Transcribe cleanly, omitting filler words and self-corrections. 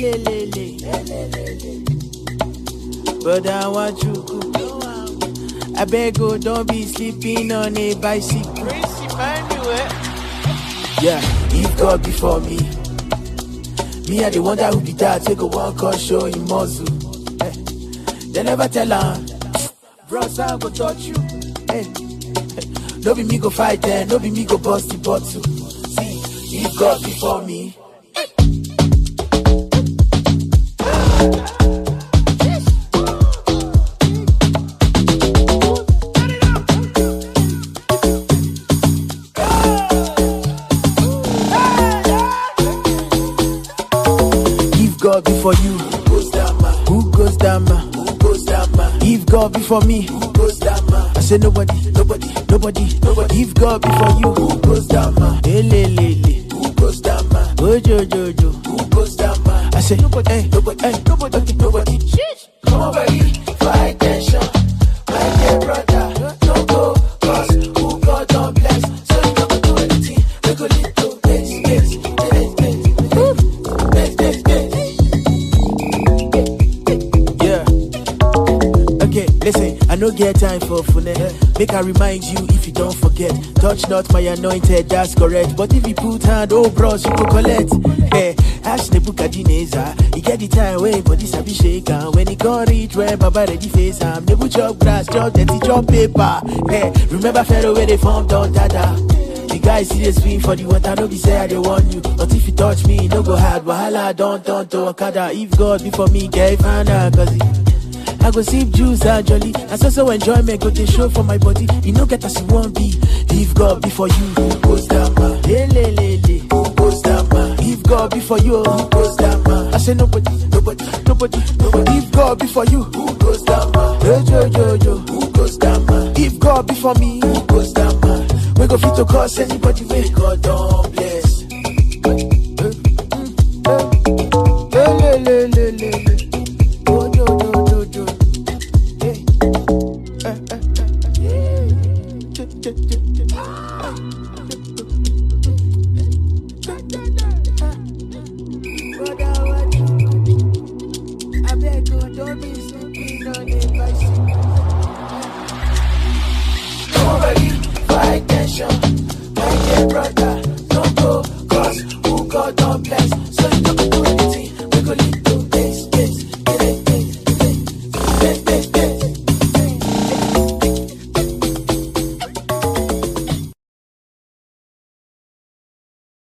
But I want you. I beg you, don't be sleeping on a bicycle. Yeah, if God before me, I the wonder who be that. Take a walk or show you muscle. They never tell her, bros, I go touch you. No be me go fight there, no be me go bust the bottle. See, if God before me. God before you, who goes down, man? Who goes down, man? Who goes down, man? If God before me, who goes down, man? I say nobody. If God before you, who goes down, man? Who goes down, man? Jojo, who goes down, man? I say nobody. Sheesh. Come over here, for attention, my dear brother. Don't go, cause who God don't bless, so you don't do anything. We go lead to this. Listen, I no get time for funnel. Make I remind you if you don't forget. Touch not my anointed, that's correct. But if you put hand, oh bros, you go collect. Ash Nebukadnezar, you get the time way, but this a be shaken. When he gon' reach where Baba ready face him. Nebu chop grass, chop dirty, chop paper. Remember Pharaoh where they formed on Dada. The guy see the swing for the water, no be say I don't want you. But if you touch me, no go hard. Wahala, don't to Okada. If God before me, get fana, cause I go sip juice and jolly. I so enjoyment go to show for my body. You know get as you want be. If God before you, who goes down, man? Who goes down, man? If God before you, who goes down, man? I say nobody. If God before you, who goes down, man? Jojo, who goes down, man? If God before me, who goes down, man? We go fit to cause anybody where God don't bless. I beg you, don't be sleeping on a bicycle. Come over here, for attention.